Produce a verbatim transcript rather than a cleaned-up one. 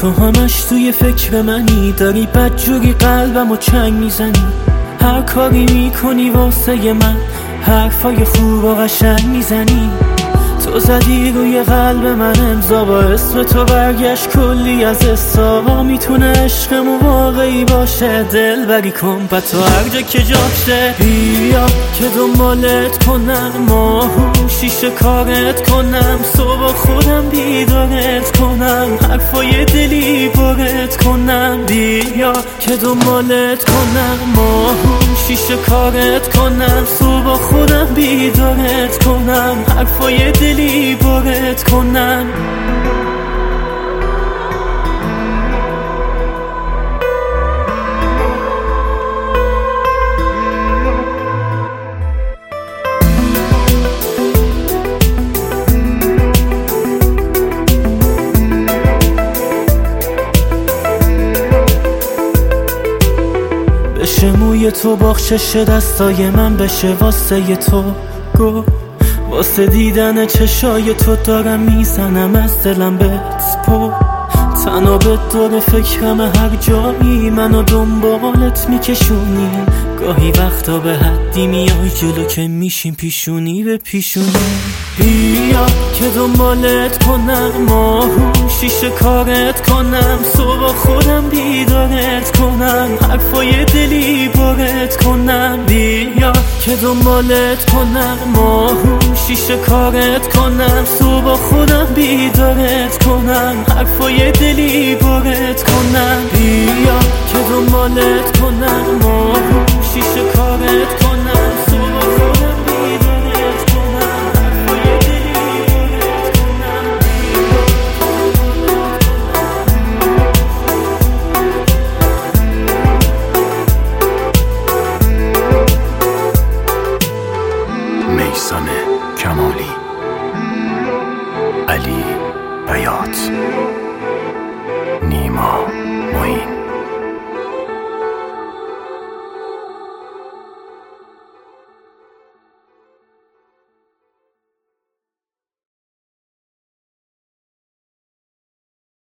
تو همش توی فکر منی، داری بدجوری قلبمو چنگ میزنی. هر کاری میکنی واسه من، حرفای خوب و قشنگ میزنی. تو زدی روی قلب من امضا، با اسم تو برگشت کلی از حسا. میتونه عشقمون واقعی باشه، دل بری کن پس تو هر جا که جاشه. بیا که دنبالت کنم، ماهو شیشه کارت کنم، صبح خودم بیدارت کنم، حرفای دلی برت کنم. بیا که دنبالت کنم، ماهو شیشه کارت کنم، صبح خودم بیدارت کنم، حرفای دلی برت کنم. بشه موی تو بخشش دستای من، بشه واسه تو گل، واسه دیدن چشای تو دارم میزنم از دلم بهت پر. تنها به دور فکرم هر جایی، منو دنبالت میکشونی. گاهی وقتا به حدی میای جلو که میشیم پیشونی به پیشونی. بیا که دنبالت کنم، ماهو شیشه کارت کنم، صبح خودم بیدارت کنم، حرفای دلی برت کنم. بیا که دنبالت کنم، ماهو شیشه کارت کنم، صبح خودم بیدارت کنم، حرفای دلی برت کنم. بیا که دنبالت کنم، ماهو شیشه کارت کنم، صبح خودم بیدارت کنم، حرفای دلی برت کنم. میثم کمالی، علی بیات، نیما.